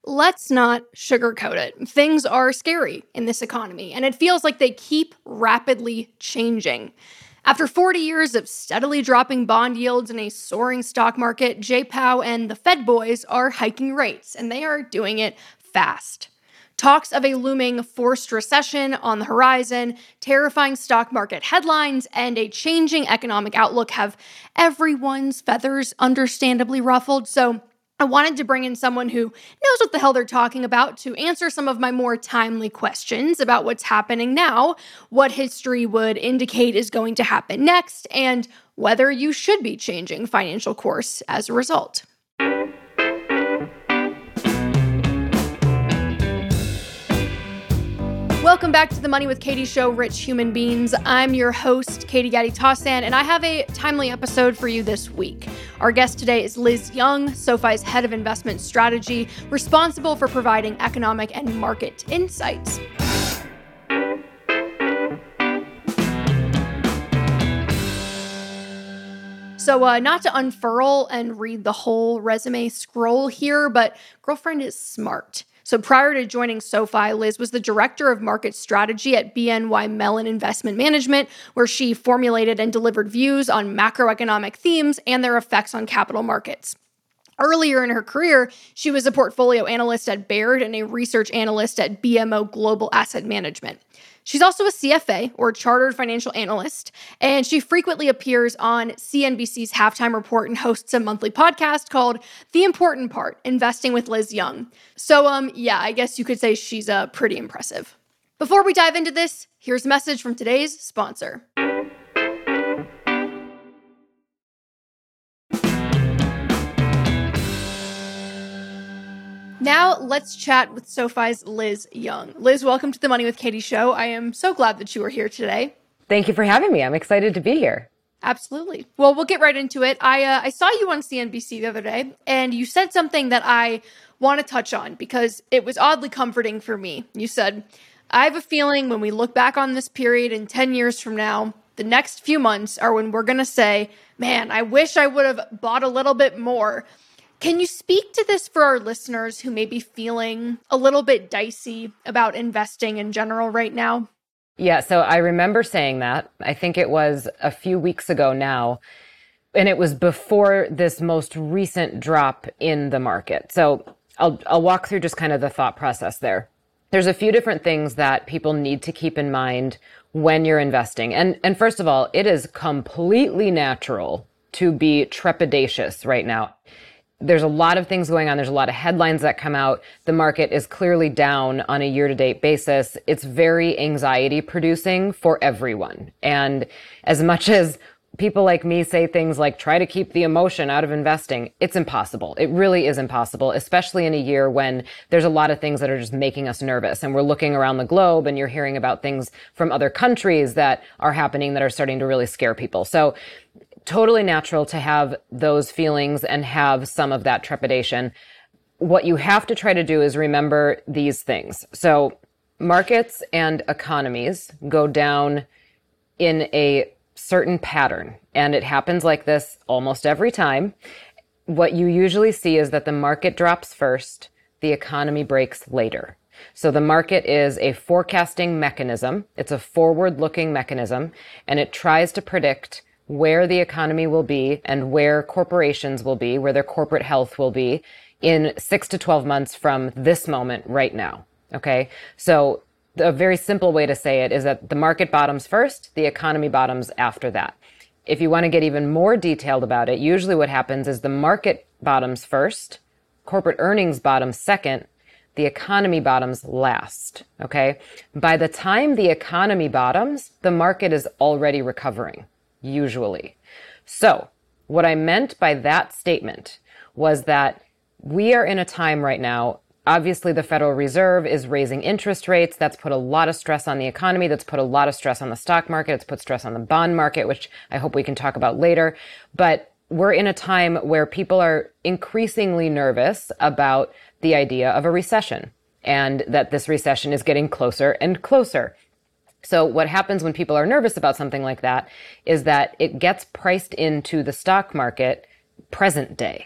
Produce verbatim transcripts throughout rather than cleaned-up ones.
Let's not sugarcoat it. Things are scary in this economy, and it feels like they keep rapidly changing. After forty years of steadily dropping bond yields and a soaring stock market, Jay Powell and the Fed boys are hiking rates, and they are doing it fast. Talks of a looming forced recession on the horizon, terrifying stock market headlines, and a changing economic outlook have everyone's feathers understandably ruffled. So I wanted to bring in someone who knows what the hell they're talking about to answer some of my more timely questions about what's happening now, what history would indicate is going to happen next, and whether you should be changing financial course as a result. Welcome back to the Money with Katie show, Rich Human Beings. I'm your host, Katie Gatti-Tassin, and I have a timely episode for you this week. Our guest today is Liz Young, SoFi's head of investment strategy, responsible for providing economic and market insights. So uh, not to unfurl and read the whole resume scroll here, but girlfriend is smart. So prior to joining SoFi, Liz was the director of market strategy at B N Y Mellon Investment Management, where she formulated and delivered views on macroeconomic themes and their effects on capital markets. Earlier in her career, she was a portfolio analyst at Baird and a research analyst at B M O Global Asset Management. She's also a C F A, or Chartered Financial Analyst, and she frequently appears on C N B C's Halftime Report and hosts a monthly podcast called The Important Part, Investing with Liz Young. So, um, yeah, I guess you could say she's uh, pretty impressive. Before we dive into this, here's a message from today's sponsor. Now, let's chat with SoFi's Liz Young. Liz, welcome to the Money with Katie show. I am so glad that you are here today. Thank you for having me. I'm excited to be here. Absolutely. Well, we'll get right into it. I uh, I saw you on C N B C the other day, and you said something that I want to touch on because it was oddly comforting for me. You said, I have a feeling when we look back on this period in ten years from now, the next few months are when we're going to say, man, I wish I would have bought a little bit more. Can you speak to this for our listeners who may be feeling a little bit dicey about investing in general right now? Yeah, so I remember saying that. I think it was a few weeks ago now, and it was before this most recent drop in the market. So I'll I'll walk through just kind of the thought process there. There's a few different things that people need to keep in mind when you're investing. And and first of all, it is completely natural to be trepidatious right now. There's a lot of things going on. There's a lot of headlines that come out. The market is clearly down on a year-to-date basis. It's very anxiety-producing for everyone. And as much as people like me say things like, try to keep the emotion out of investing, it's impossible. It really is impossible, especially in a year when there's a lot of things that are just making us nervous. And we're looking around the globe and you're hearing about things from other countries that are happening that are starting to really scare people. So totally natural to have those feelings and have some of that trepidation. What you have to try to do is remember these things. So markets and economies go down in a certain pattern, and it happens like this almost every time. What you usually see is that the market drops first, the economy breaks later. So the market is a forecasting mechanism. It's a forward-looking mechanism, and it tries to predict where the economy will be and where corporations will be, where their corporate health will be in six to twelve months from this moment right now. Okay. So a very simple way to say it is that the market bottoms first, the economy bottoms after that. If you want to get even more detailed about it, usually what happens is the market bottoms first, corporate earnings bottom second, the economy bottoms last. Okay. By the time the economy bottoms, the market is already recovering. Usually. So what I meant by that statement was that we are in a time right now. Obviously, the Federal Reserve is raising interest rates. That's put a lot of stress on the economy. That's put a lot of stress on the stock market. It's put stress on the bond market, which I hope we can talk about later. But we're in a time where people are increasingly nervous about the idea of a recession and that this recession is getting closer and closer. So what happens when people are nervous about something like that is that it gets priced into the stock market present day.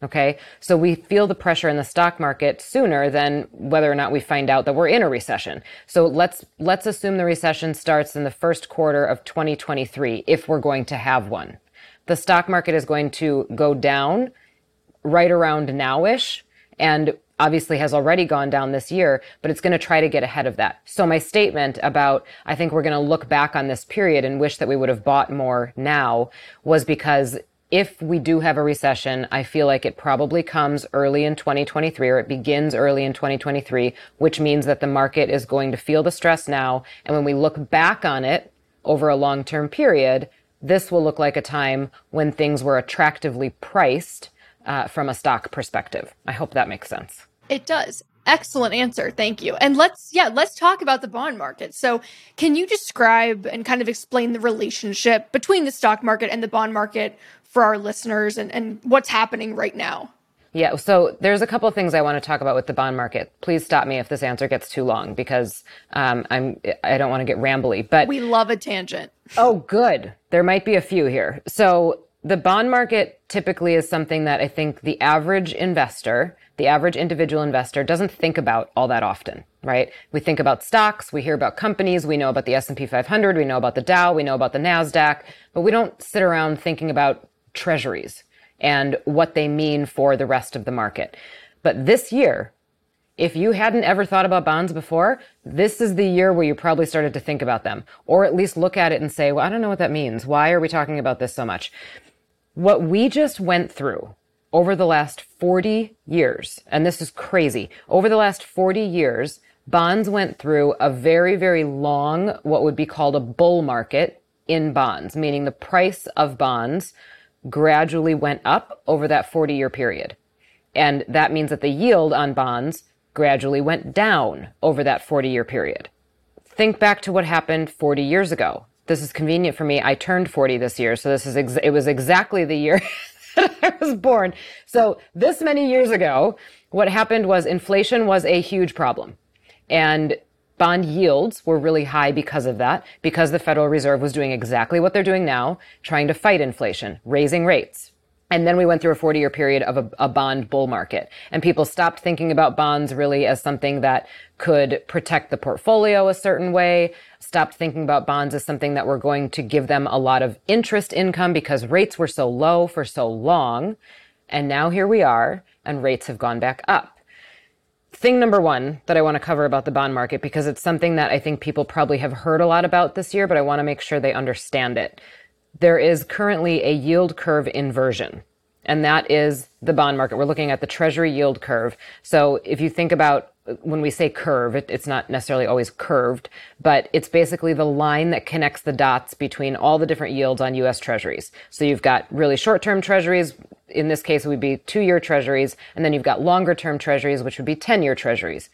Okay. So we feel the pressure in the stock market sooner than whether or not we find out that we're in a recession. So let's, let's assume the recession starts in the first quarter of twenty twenty-three, if we're going to have one. The stock market is going to go down right around nowish, and obviously has already gone down this year, but it's going to try to get ahead of that. So my statement about, I think we're going to look back on this period and wish that we would have bought more now, was because if we do have a recession, I feel like it probably comes early in twenty twenty-three, or it begins early in twenty twenty-three, which means that the market is going to feel the stress now. And when we look back on it over a long-term period, this will look like a time when things were attractively priced uh, from a stock perspective. I hope that makes sense. It does. Excellent answer. Thank you. And let's, yeah, let's talk about the bond market. So can you describe and kind of explain the relationship between the stock market and the bond market for our listeners, and, and what's happening right now? Yeah, so there's a couple of things I want to talk about with the bond market. Please stop me if this answer gets too long, because um, I'm I don't want to get rambly. But we love a tangent. Oh, good. There might be a few here. So the bond market typically is something that I think the average investor, the average individual investor, doesn't think about all that often, right? We think about stocks, we hear about companies, we know about the S and P five hundred, we know about the Dow, we know about the NASDAQ, but we don't sit around thinking about treasuries and what they mean for the rest of the market. But this year, if you hadn't ever thought about bonds before, this is the year where you probably started to think about them, or at least look at it and say, well, I don't know what that means. Why are we talking about this so much? What we just went through over the last forty years, and this is crazy, over the last forty years, bonds went through a very, very long, what would be called a bull market in bonds, meaning the price of bonds gradually went up over that forty-year period. And that means that the yield on bonds gradually went down over that forty-year period. Think back to what happened forty years ago. This is convenient for me. I turned forty this year, so this is ex- it was exactly the year that I was born. So this many years ago, what happened was inflation was a huge problem. And bond yields were really high because of that, because the Federal Reserve was doing exactly what they're doing now, trying to fight inflation, raising rates. And then we went through a forty-year period of a, a bond bull market. And people stopped thinking about bonds really as something that could protect the portfolio a certain way, stopped thinking about bonds as something that were going to give them a lot of interest income because rates were so low for so long. And now here we are, and rates have gone back up. Thing number one that I want to cover about the bond market, because it's something that I think people probably have heard a lot about this year, but I want to make sure they understand it. There is currently a yield curve inversion, and that is the bond market. We're looking at the Treasury yield curve. So if you think about when we say curve, it, it's not necessarily always curved, but it's basically the line that connects the dots between all the different yields on U S Treasuries. So you've got really short-term Treasuries. In this case, it would be two-year Treasuries. And then you've got longer-term Treasuries, which would be ten-year Treasuries.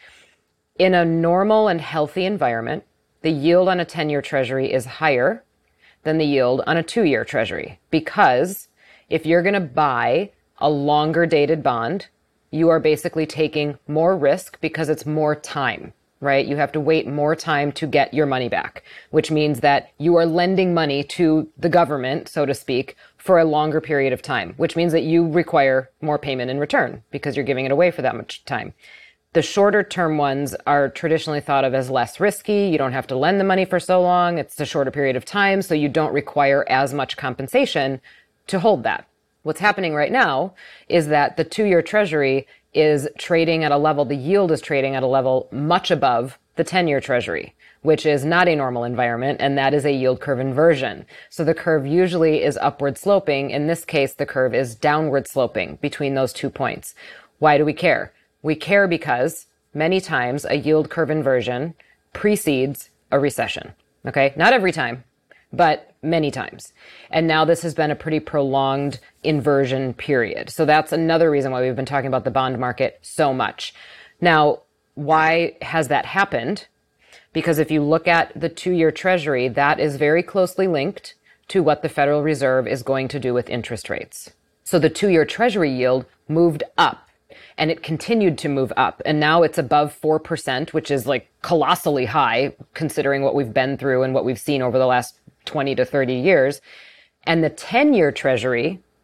In a normal and healthy environment, the yield on a ten-year Treasury is higher than the yield on a two-year Treasury, because if you're going to buy a longer dated bond, you are basically taking more risk because it's more time, right? You have to wait more time to get your money back, which means that you are lending money to the government, so to speak, for a longer period of time, which means that you require more payment in return because you're giving it away for that much time. The shorter term ones are traditionally thought of as less risky. You don't have to lend the money for so long. It's a shorter period of time, so you don't require as much compensation to hold that. What's happening right now is that the two-year Treasury is trading at a level, the yield is trading at a level much above the ten-year Treasury, which is not a normal environment, and that is a yield curve inversion. So the curve usually is upward sloping. In this case, the curve is downward sloping between those two points. Why do we care? We care because many times a yield curve inversion precedes a recession. Okay? Not every time, but many times. And now this has been a pretty prolonged inversion period. So that's another reason why we've been talking about the bond market so much. Now, why has that happened? Because if you look at the two-year Treasury, that is very closely linked to what the Federal Reserve is going to do with interest rates. So the two-year Treasury yield moved up, and it continued to move up. And now it's above four percent, which is like colossally high considering what we've been through and what we've seen over the last twenty to thirty years. And the ten-year Treasury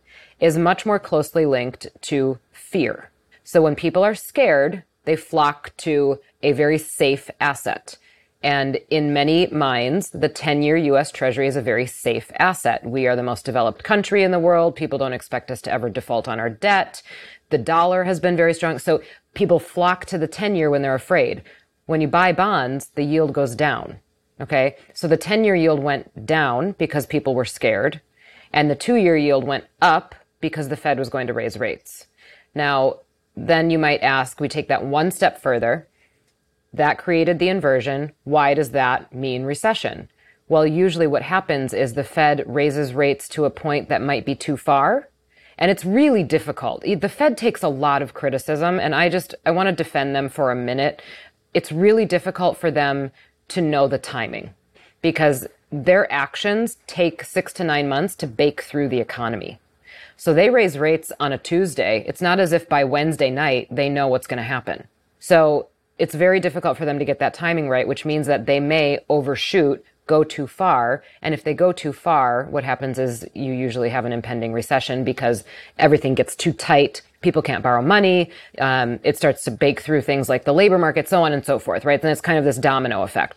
is much more closely linked to fear. So when people are scared, they flock to a very safe asset. And in many minds, the ten-year U S Treasury is a very safe asset. We are the most developed country in the world. People don't expect us to ever default on our debt. The dollar has been very strong. So people flock to the ten-year when they're afraid. When you buy bonds, the yield goes down. Okay? So the ten-year yield went down because people were scared. And the two-year yield went up because the Fed was going to raise rates. Now, then you might ask, we take that one step further. That created the inversion. Why does that mean recession? Well, usually what happens is the Fed raises rates to a point that might be too far. And it's really difficult. The Fed takes a lot of criticism, and I just, I want to defend them for a minute. It's really difficult for them to know the timing because their actions take six to nine months to bake through the economy. So they raise rates on a Tuesday. It's not as if by Wednesday night they know what's going to happen. So it's very difficult for them to get that timing right, which means that they may overshoot, go too far. And if they go too far, what happens is you usually have an impending recession because everything gets too tight. People can't borrow money. Um, it starts to bake through things like the labor market, so on and so forth, right? Then it's kind of this domino effect.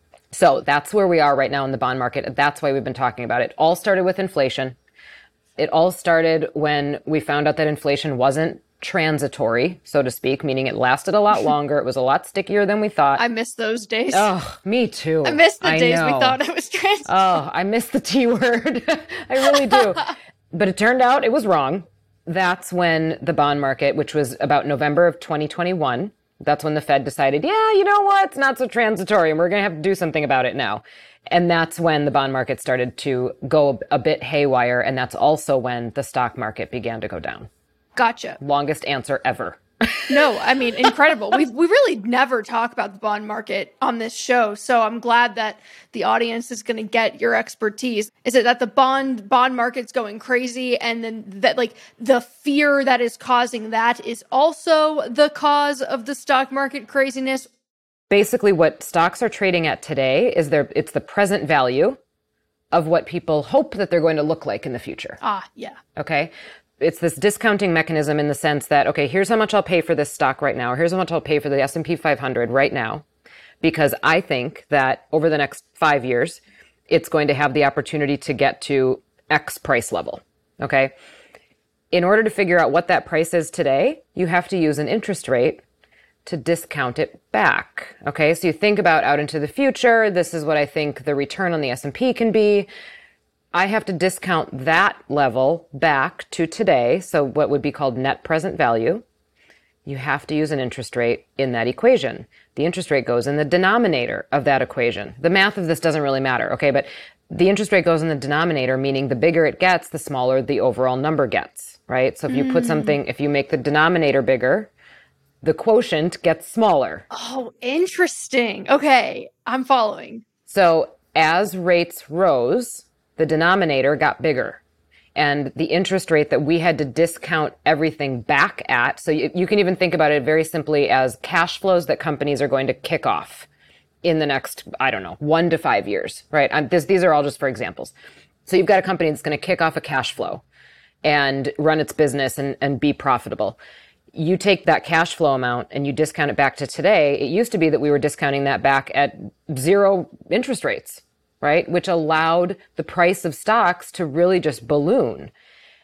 So that's where we are right now in the bond market. That's why we've been talking about it. It all started with inflation. It all started when we found out that inflation wasn't transitory, so to speak, meaning it lasted a lot longer. It was a lot stickier than we thought. I miss those days. Oh, me too. I miss the I days know. we thought it was transitory. Oh, I miss the T word. I really do. But it turned out it was wrong. That's when the bond market, which was about November of twenty twenty-one, that's when the Fed decided, yeah, you know what? It's not so transitory and we're going to have to do something about it now. And that's when the bond market started to go a bit haywire. And that's also when the stock market began to go down. Gotcha. Longest answer ever. No, I mean, incredible. we we really never talk about the bond market on this show. So I'm glad that the audience is going to get your expertise. Is it that the bond bond market's going crazy and then that like the fear that is causing that is also the cause of the stock market craziness? Basically, what stocks are trading at today is their it's the present value of what people hope that they're going to look like in the future. Ah, yeah. Okay. It's this discounting mechanism in the sense that, okay, here's how much I'll pay for this stock right now. Here's how much I'll pay for the S and P five hundred right now, because I think that over the next five years, it's going to have the opportunity to get to X price level. Okay. In order to figure out what that price is today, you have to use an interest rate to discount it back. Okay. So you think about out into the future. This is what I think the return on the S and P can be. I have to discount that level back to today, so what would be called net present value. You have to use an interest rate in that equation. The interest rate goes in the denominator of that equation. The math of this doesn't really matter, okay? But the interest rate goes in the denominator, meaning the bigger it gets, the smaller the overall number gets, right? So if you mm. put something, if you make the denominator bigger, the quotient gets smaller. Oh, interesting. Okay, I'm following. So as rates rose, the denominator got bigger, and the interest rate that we had to discount everything back at. So you, you can even think about it very simply as cash flows that companies are going to kick off in the next, I don't know, one to five years, right? I'm, this, these are all just for examples. So you've got a company that's going to kick off a cash flow and run its business and, and be profitable. You take that cash flow amount and you discount it back to today. It used to be that we were discounting that back at zero interest rates, right? Which allowed the price of stocks to really just balloon.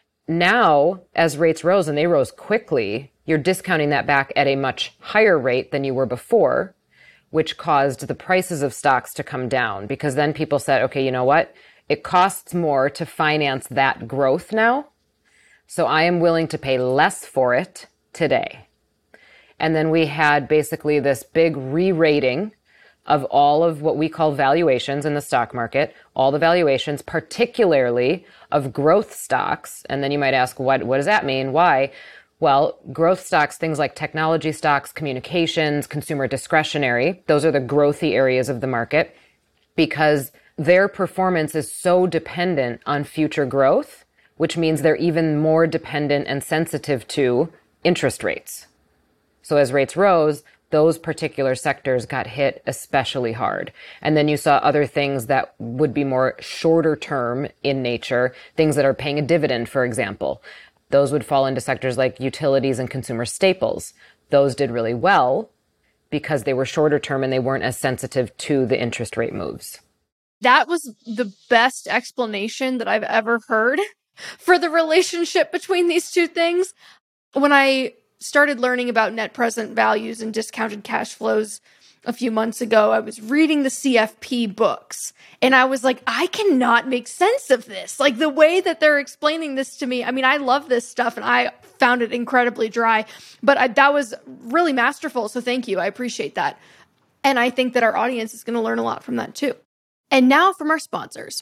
Now, as rates rose, and they rose quickly, you're discounting that back at a much higher rate than you were before, which caused the prices of stocks to come down, because then people said, okay, you know what? It costs more to finance that growth now, so I am willing to pay less for it today. And then we had basically this big re-rating of all of what we call valuations in the stock market, all the valuations, particularly of growth stocks. And then you might ask, what, what does that mean? Why? Well, growth stocks, things like technology stocks, communications, consumer discretionary, those are the growthy areas of the market, because their performance is so dependent on future growth, which means they're even more dependent and sensitive to interest rates. So as rates rose, those particular sectors got hit especially hard. And then you saw other things that would be more shorter term in nature, things that are paying a dividend, for example. Those would fall into sectors like utilities and consumer staples. Those did really well because they were shorter term and they weren't as sensitive to the interest rate moves. That was the best explanation that I've ever heard for the relationship between these two things. When I started learning about net present values and discounted cash flows a few months ago, I was reading the C F P books and I was like, I cannot make sense of this. Like the way that they're explaining this to me. I mean, I love this stuff and I found it incredibly dry, but I, that was really masterful. So thank you. I appreciate that. And I think that our audience is going to learn a lot from that too. And now from our sponsors.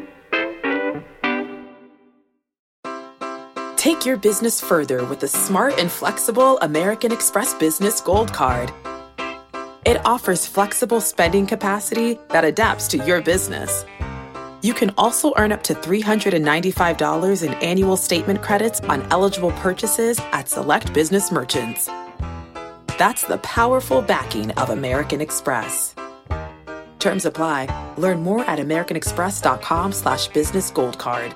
Take your business further with the smart and flexible American Express Business Gold Card. It offers flexible spending capacity that adapts to your business. You can also earn up to three hundred ninety-five dollars in annual statement credits on eligible purchases at select business merchants. That's the powerful backing of American Express. Terms apply. Learn more at americanexpress.com slash business gold card.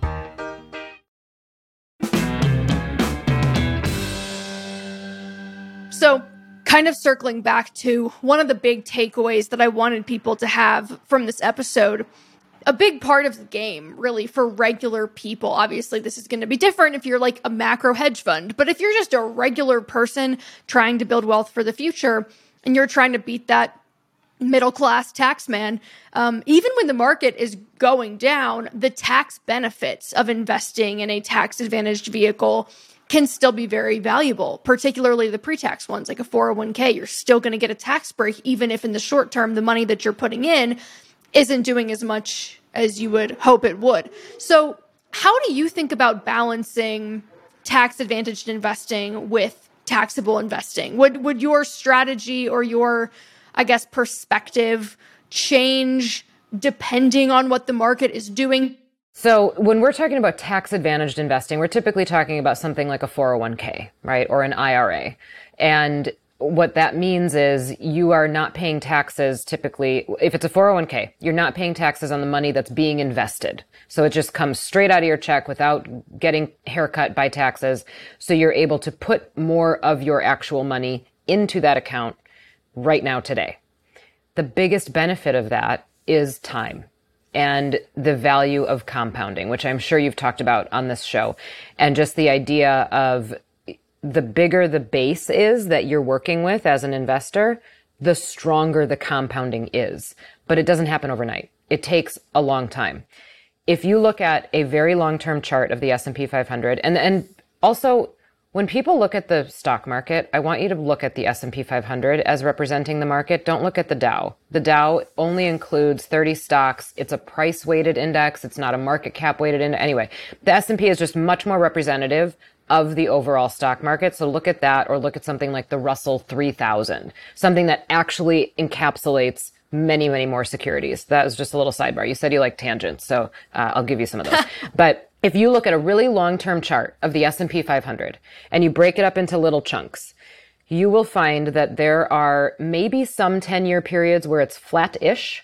So kind of circling back to one of the big takeaways that I wanted people to have from this episode, a big part of the game really for regular people. Obviously, this is going to be different if you're like a macro hedge fund, but if you're just a regular person trying to build wealth for the future and you're trying to beat that middle-class tax man, um, even when the market is going down, the tax benefits of investing in a tax-advantaged vehicle can still be very valuable, particularly the pre-tax ones, like a four oh one k. You're still going to get a tax break, even if in the short term, the money that you're putting in isn't doing as much as you would hope it would. So how do you think about balancing tax-advantaged investing with taxable investing? Would would your strategy or your, I guess, perspective change depending on what the market is doing? So when we're talking about tax-advantaged investing, we're typically talking about something like a four oh one k, right? Or an I R A. And what that means is you are not paying taxes typically. If it's a four oh one k, you're not paying taxes on the money that's being invested. So it just comes straight out of your check without getting haircut by taxes. So you're able to put more of your actual money into that account right now today. The biggest benefit of that is time and the value of compounding, which I'm sure you've talked about on this show. And just the idea of the bigger the base is that you're working with as an investor, the stronger the compounding is. But it doesn't happen overnight. It takes a long time. If you look at a very long-term chart of the S and P five hundred, and, and also when people look at the stock market, I want you to look at the S and P five hundred as representing the market. Don't look at the Dow. The Dow only includes thirty stocks. It's a price-weighted index. It's not a market cap-weighted index. Anyway, the S and P is just much more representative of the overall stock market. So look at that, or look at something like the Russell three thousand, something that actually encapsulates many, many more securities. That was just a little sidebar. You said you like tangents, so uh, I'll give you some of those. But if you look at a really long-term chart of the S and P five hundred and you break it up into little chunks, you will find that there are maybe some ten-year periods where it's flat-ish.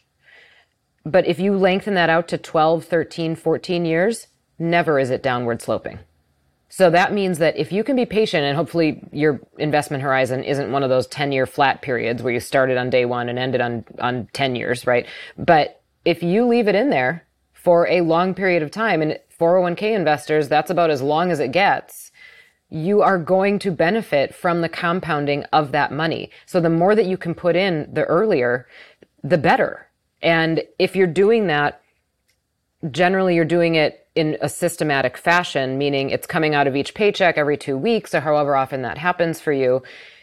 But if you lengthen that out to twelve, thirteen, fourteen years, never is it downward sloping. So that means that if you can be patient, and hopefully your investment horizon isn't one of those ten-year flat periods where you started on day one and ended on, on ten years, right? But if you leave it in there for a long period of time, and four oh one k investors, that's about as long as it gets, you are going to benefit from the compounding of that money. So the more that you can put in the earlier, the better. And if you're doing that, generally you're doing it in a systematic fashion, meaning it's coming out of each paycheck every two weeks or however often that happens for you,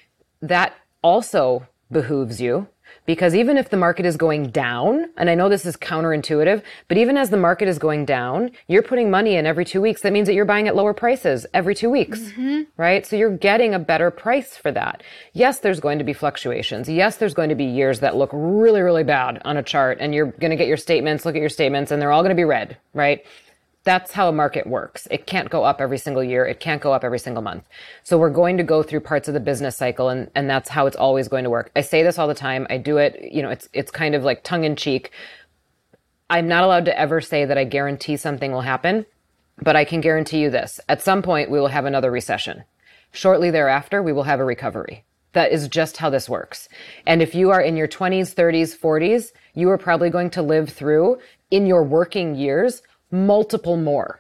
that also behooves you. Because even if the market is going down, and I know this is counterintuitive, but even as the market is going down, you're putting money in every two weeks. That means that you're buying at lower prices every two weeks, mm-hmm. right? So you're getting a better price for that. Yes, there's going to be fluctuations. Yes, there's going to be years that look really, really bad on a chart, and you're going to get your statements, look at your statements, and they're all going to be red, right? That's how a market works. It can't go up every single year. It can't go up every single month. So we're going to go through parts of the business cycle, and, and that's how it's always going to work. I say this all the time. I do it, you know, it's, it's kind of like tongue in cheek. I'm not allowed to ever say that I guarantee something will happen. But I can guarantee you this, at some point we will have another recession. Shortly thereafter, we will have a recovery. That is just how this works. And if you are in your twenties, thirties, forties, you are probably going to live through, in your working years, multiple more.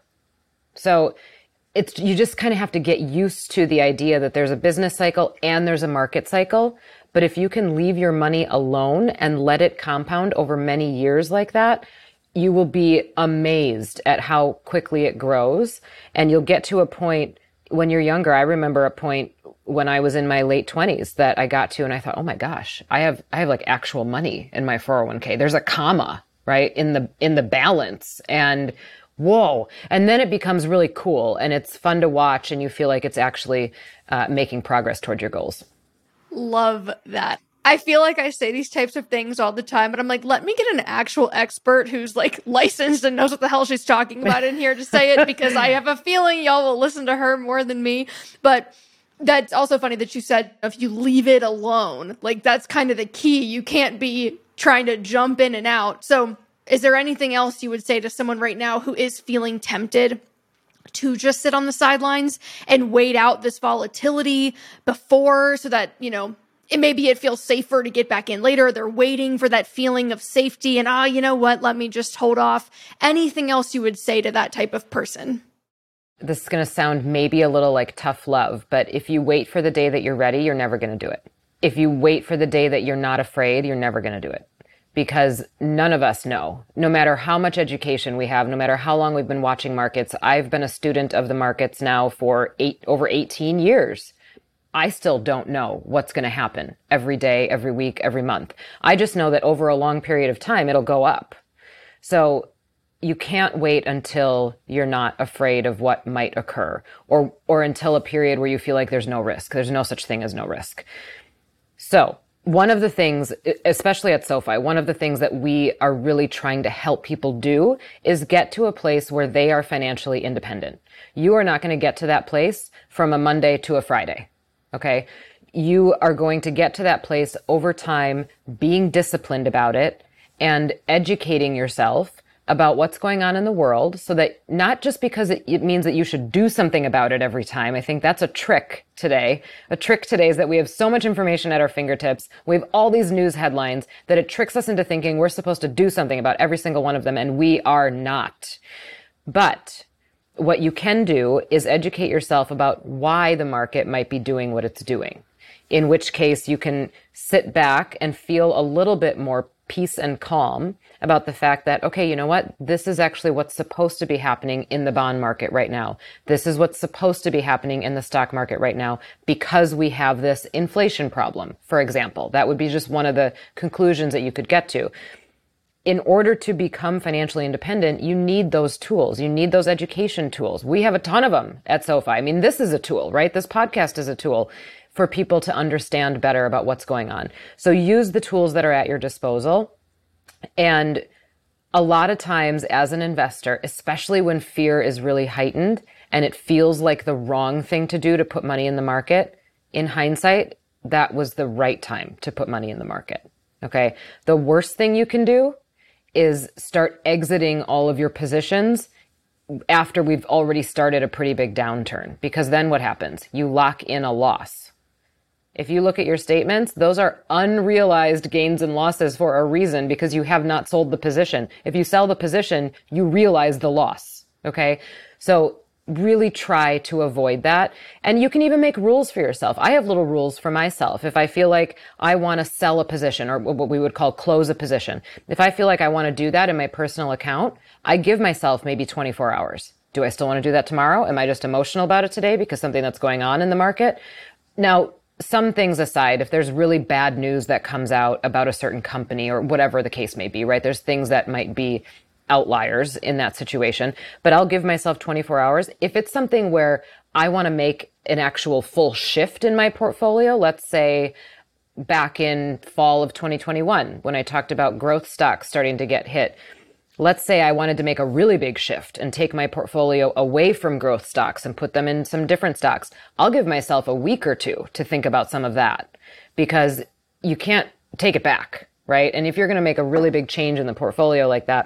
So it's, you just kind of have to get used to the idea that there's a business cycle and there's a market cycle. But if you can leave your money alone and let it compound over many years like that, you will be amazed at how quickly it grows. And you'll get to a point when you're younger. I remember a point when I was in my late twenties that I got to and I thought, oh my gosh, I have, I have like actual money in my four oh one k. There's a comma, right? In the, in the balance. And whoa. And then it becomes really cool and it's fun to watch and you feel like it's actually uh, making progress toward your goals. Love that. I feel like I say these types of things all the time, but I'm like, let me get an actual expert who's like licensed and knows what the hell she's talking about in here to say it, because I have a feeling y'all will listen to her more than me. But that's also funny that you said if you leave it alone, like that's kind of the key. You can't be trying to jump in and out. So is there anything else you would say to someone right now who is feeling tempted to just sit on the sidelines and wait out this volatility before, so that, you know, it maybe it feels safer to get back in later. They're waiting for that feeling of safety and, ah, oh, you know what, let me just hold off. Anything else you would say to that type of person? This is going to sound maybe a little like tough love, but if you wait for the day that you're ready, you're never going to do it. If you wait for the day that you're not afraid, you're never going to do it. Because none of us know, no matter how much education we have, no matter how long we've been watching markets. I've been a student of the markets now for eight, over eighteen years. I still don't know what's going to happen every day, every week, every month. I just know that over a long period of time, it'll go up. So you can't wait until you're not afraid of what might occur, or, or until a period where you feel like there's no risk. There's no such thing as no risk. So one of the things, especially at SoFi, one of the things that we are really trying to help people do is get to a place where they are financially independent. You are not going to get to that place from a Monday to a Friday. Okay. You are going to get to that place over time, being disciplined about it and educating yourself about what's going on in the world, so that not just because it, it means that you should do something about it every time. I think that's a trick today. A trick today is that we have so much information at our fingertips. We have all these news headlines that it tricks us into thinking we're supposed to do something about every single one of them, and we are not. But what you can do is educate yourself about why the market might be doing what it's doing, in which case you can sit back and feel a little bit more peace and calm about the fact that, okay, you know what? This is actually what's supposed to be happening in the bond market right now. This is what's supposed to be happening in the stock market right now because we have this inflation problem, for example. That would be just one of the conclusions that you could get to. In order to become financially independent, you need those tools. You need those education tools. We have a ton of them at SoFi. I mean, this is a tool, right? This podcast is a tool for people to understand better about what's going on. So use the tools that are at your disposal. And a lot of times as an investor, especially when fear is really heightened and it feels like the wrong thing to do to put money in the market, in hindsight, that was the right time to put money in the market. Okay. The worst thing you can do is start exiting all of your positions after we've already started a pretty big downturn, because then what happens? You lock in a loss. If you look at your statements, those are unrealized gains and losses for a reason, because you have not sold the position. If you sell the position, you realize the loss. Okay. So really try to avoid that. And you can even make rules for yourself. I have little rules for myself. If I feel like I want to sell a position, or what we would call close a position, if I feel like I want to do that in my personal account, I give myself maybe twenty-four hours. Do I still want to do that tomorrow? Am I just emotional about it today because something that's going on in the market? Now, some things aside, if there's really bad news that comes out about a certain company or whatever the case may be, right? There's things that might be outliers in that situation, but I'll give myself twenty-four hours. If it's something where I want to make an actual full shift in my portfolio, let's say back in fall of twenty twenty-one, when I talked about growth stocks starting to get hit, let's say I wanted to make a really big shift and take my portfolio away from growth stocks and put them in some different stocks. I'll give myself a week or two to think about some of that, because you can't take it back, right? And if you're going to make a really big change in the portfolio like that,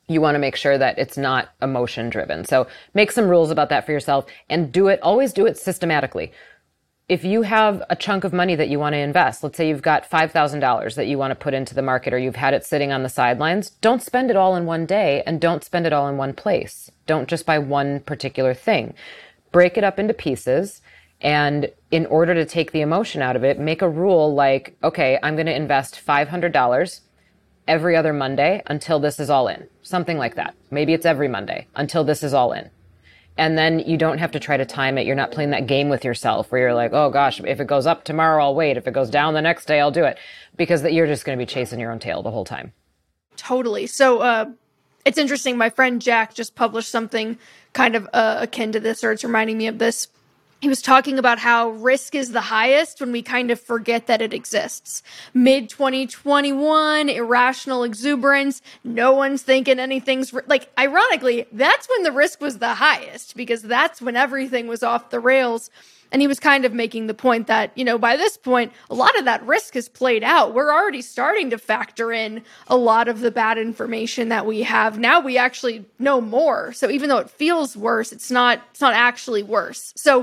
you want to make sure that it's not emotion driven. So make some rules about that for yourself and do it, always do it systematically. If you have a chunk of money that you want to invest, let's say you've got five thousand dollars that you want to put into the market or you've had it sitting on the sidelines, don't spend it all in one day and don't spend it all in one place. Don't just buy one particular thing. Break it up into pieces. And in order to take the emotion out of it, make a rule like, okay, I'm going to invest five hundred dollars every other Monday until this is all in. Something like that. Maybe it's every Monday until this is all in. And then you don't have to try to time it. You're not playing that game with yourself where you're like, oh gosh, if it goes up tomorrow, I'll wait. If it goes down the next day, I'll do it. Because you're just going to be chasing your own tail the whole time. Totally. So uh, it's interesting. My friend Jack just published something kind of uh, akin to this, or it's reminding me of this. He was talking about how risk is the highest when we kind of forget that it exists. mid twenty twenty-one, irrational exuberance, no one's thinking anything's... Ri- like, ironically, that's when the risk was the highest, because that's when everything was off the rails. And he was kind of making the point that, you know, by this point, a lot of that risk has played out. We're already starting to factor in a lot of the bad information that we have. Now we actually know more. So even though it feels worse, it's not, it's not actually worse. So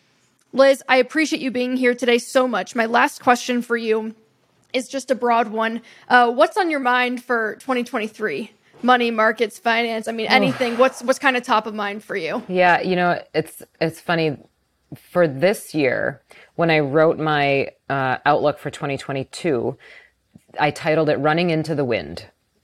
Liz, I appreciate you being here today so much. My last question for you is just a broad one. Uh, what's on your mind for twenty twenty-three? Money, markets, finance, I mean, anything. What's what's kind of top of mind for you? Yeah, you know, it's it's funny. For this year, when I wrote my uh, outlook for twenty twenty-two, I titled it Running into the Wind.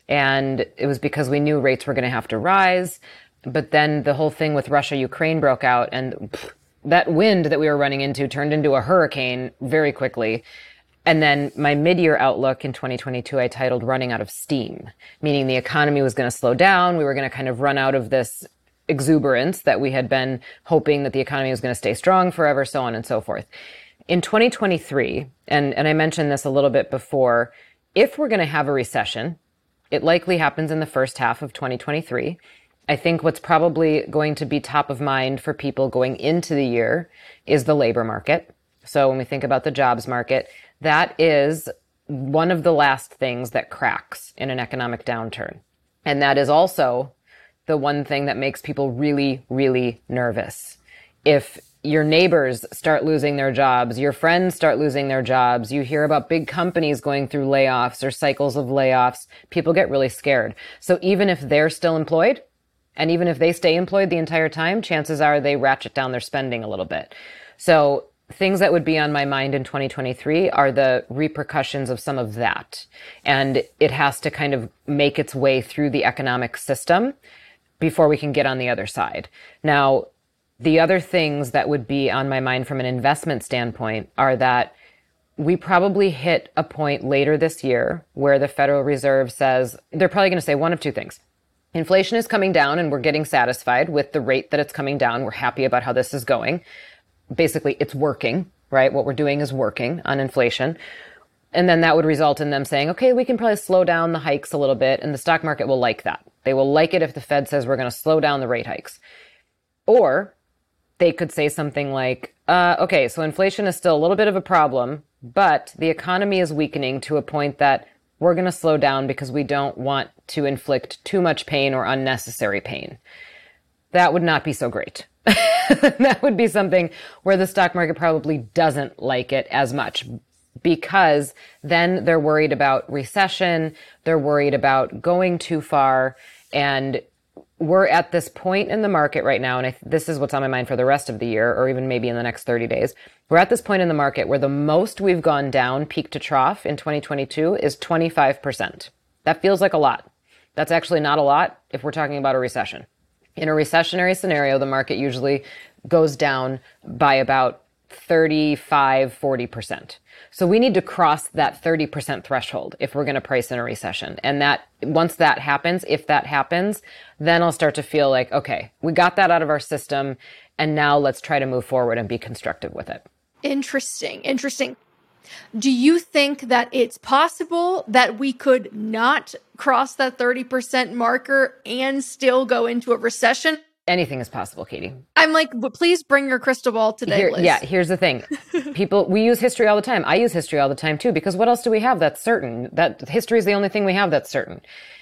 And it was because we knew rates were going to have to rise. But then the whole thing with Russia, Ukraine broke out, and pff, that wind that we were running into turned into a hurricane very quickly. And then my mid-year outlook in twenty twenty-two, I titled Running Out of Steam, meaning the economy was going to slow down. We were going to kind of run out of this exuberance that we had been hoping that the economy was going to stay strong forever, so on and so forth. In twenty twenty-three, and, and I mentioned this a little bit before, if we're going to have a recession, it likely happens in the first half of twenty twenty-three. I think what's probably going to be top of mind for people going into the year is the labor market. So when we think about the jobs market, that is one of the last things that cracks in an economic downturn. And that is also the one thing that makes people really, really nervous. If your neighbors start losing their jobs, your friends start losing their jobs, you hear about big companies going through layoffs or cycles of layoffs, people get really scared. So even if they're still employed, and even if they stay employed the entire time, chances are they ratchet down their spending a little bit. So things that would be on my mind in twenty twenty-three are the repercussions of some of that. And it has to kind of make its way through the economic system before we can get on the other side. Now, the other things that would be on my mind from an investment standpoint are that we probably hit a point later this year where the Federal Reserve says, they're probably going to say one of two things. Inflation is coming down and we're getting satisfied with the rate that it's coming down. We're happy about how this is going. Basically, it's working, right? What we're doing is working on inflation. And then that would result in them saying, okay, we can probably slow down the hikes a little bit. And the stock market will like that. They will like it if the Fed says we're going to slow down the rate hikes. Or they could say something like, uh, okay, so inflation is still a little bit of a problem, but the economy is weakening to a point that we're going to slow down because we don't want to inflict too much pain or unnecessary pain. That would not be so great. That would be something where the stock market probably doesn't like it as much, because then they're worried about recession, they're worried about going too far, and we're at this point in the market right now, and I, this is what's on my mind for the rest of the year, or even maybe in the next thirty days. We're at this point in the market where the most we've gone down peak to trough in twenty twenty-two is twenty-five percent. That feels like a lot. That's actually not a lot if we're talking about a recession. In a recessionary scenario, the market usually goes down by about thirty-five, forty percent. So we need to cross that thirty percent threshold if we're going to price in a recession. And that once that happens, if that happens, then I'll start to feel like, okay, we got that out of our system, and now let's try to move forward and be constructive with it. Interesting. Interesting. Do you think that it's possible that we could not cross that thirty percent marker and still go into a recession? Anything is possible, Katie. I'm like, well, please bring your crystal ball today, Here, Liz. Yeah, here's the thing. People, we use history all the time. I use history all the time too, because what else do we have that's certain? That history is the only thing we have that's certain.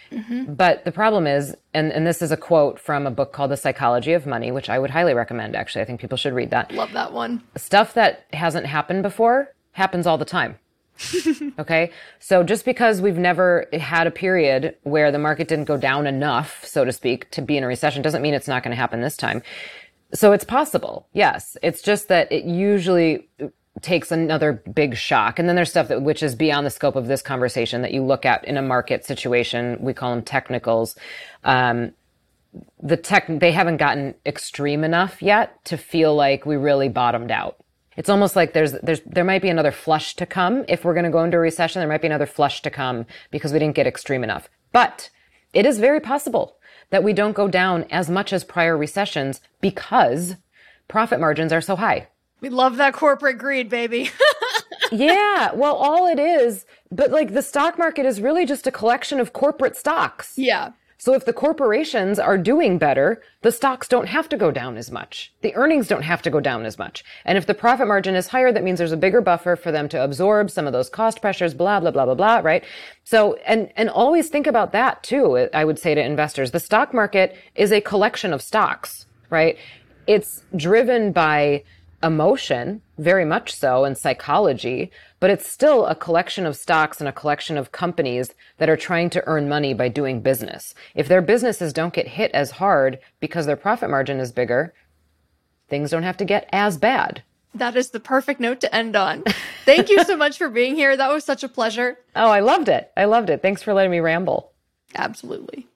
Mm-hmm. But the problem is, and, and this is a quote from a book called The Psychology of Money, which I would highly recommend, actually. I think people should read that. Love that one. Stuff that hasn't happened before happens all the time. Okay? So just because we've never had a period where the market didn't go down enough, so to speak, to be in a recession doesn't mean it's not going to happen this time. So it's possible. Yes. It's just that it usually takes another big shock. And then there's stuff that which is beyond the scope of this conversation that you look at in a market situation. We call them technicals. Um, the tech, they haven't gotten extreme enough yet to feel like we really bottomed out. It's almost like there's, there's, there might be another flush to come. If we're going to go into a recession, there might be another flush to come because we didn't get extreme enough. But it is very possible that we don't go down as much as prior recessions because profit margins are so high. We love that corporate greed, baby. Yeah, well, all it is, but like the stock market is really just a collection of corporate stocks. Yeah. So if the corporations are doing better, the stocks don't have to go down as much. The earnings don't have to go down as much. And if the profit margin is higher, that means there's a bigger buffer for them to absorb some of those cost pressures, blah, blah, blah, blah, blah, right? So, and, and always think about that too, I would say to investors. The stock market is a collection of stocks, right? It's driven by emotion, very much so, and psychology, but it's still a collection of stocks and a collection of companies that are trying to earn money by doing business. If their businesses don't get hit as hard because their profit margin is bigger, things don't have to get as bad. That is the perfect note to end on. Thank you so much for being here. That was such a pleasure. Oh, I loved it. I loved it. Thanks for letting me ramble. Absolutely.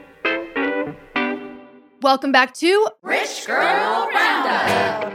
Welcome back to Rich Girl Roundup.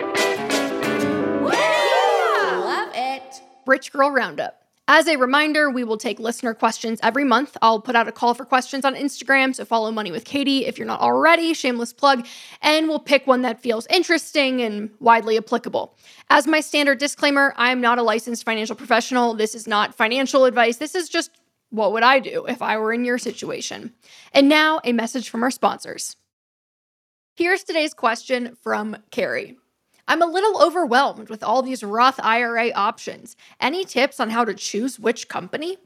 Rich Girl Roundup. As a reminder, we will take listener questions every month. I'll put out a call for questions on Instagram, so follow Money with Katie if you're not already, shameless plug, and we'll pick one that feels interesting and widely applicable. As my standard disclaimer, I am not a licensed financial professional. This is not financial advice. This is just what would I do if I were in your situation. And now, a message from our sponsors. Here's today's question from Carrie. I'm a little overwhelmed with all these Roth I R A options. Any tips on how to choose which company?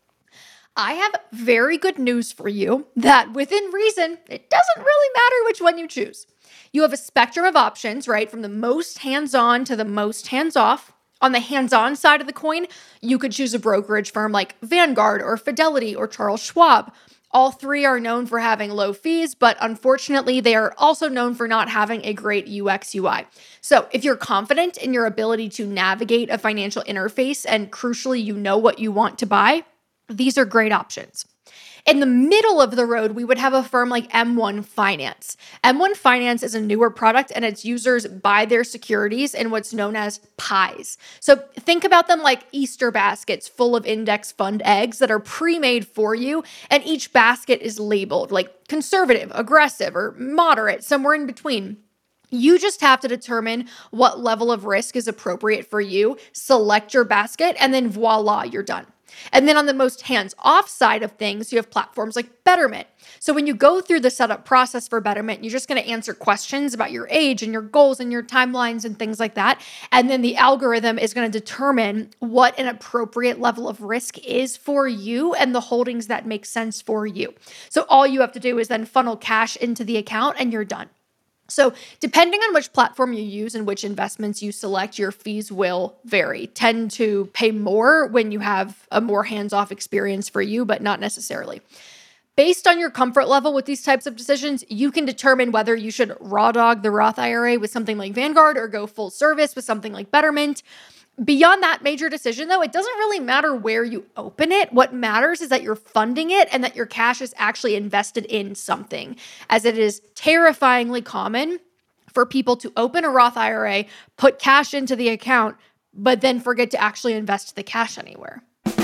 I have very good news for you that within reason, it doesn't really matter which one you choose. You have a spectrum of options, right? From the most hands-on to the most hands-off. On the hands-on side of the coin, you could choose a brokerage firm like Vanguard or Fidelity or Charles Schwab. All three are known for having low fees, but unfortunately, they are also known for not having a great U X U I. So if you're confident in your ability to navigate a financial interface and crucially, you know what you want to buy, these are great options. In the middle of the road, we would have a firm like M one Finance. M one Finance is a newer product and its users buy their securities in what's known as pies. So think about them like Easter baskets full of index fund eggs that are pre-made for you, and each basket is labeled like conservative, aggressive, or moderate, somewhere in between. You just have to determine what level of risk is appropriate for you, select your basket, and then voila, you're done. And then on the most hands-off side of things, you have platforms like Betterment. So when you go through the setup process for Betterment, you're just going to answer questions about your age and your goals and your timelines and things like that. And then the algorithm is going to determine what an appropriate level of risk is for you and the holdings that make sense for you. So all you have to do is then funnel cash into the account and you're done. So depending on which platform you use and which investments you select, your fees will vary. Tend to pay more when you have a more hands-off experience for you, but not necessarily. Based on your comfort level with these types of decisions, you can determine whether you should raw dog the Roth I R A with something like Vanguard or go full service with something like Betterment. Beyond that major decision, though, it doesn't really matter where you open it. What matters is that you're funding it and that your cash is actually invested in something, as it is terrifyingly common for people to open a Roth I R A, put cash into the account, but then forget to actually invest the cash anywhere.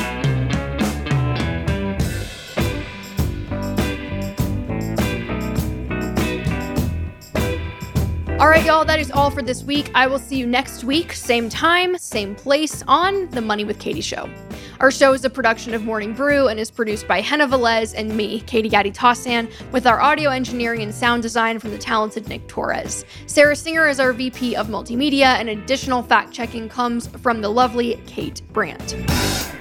All right, y'all, that is all for this week. I will see you next week, same time, same place on The Money with Katie Show. Our show is a production of Morning Brew and is produced by Henna Velez and me, Katie Gatti-Tassan, with our audio engineering and sound design from the talented Nick Torres. Sarah Singer is our V P of Multimedia, and additional fact-checking comes from the lovely Kate Brandt.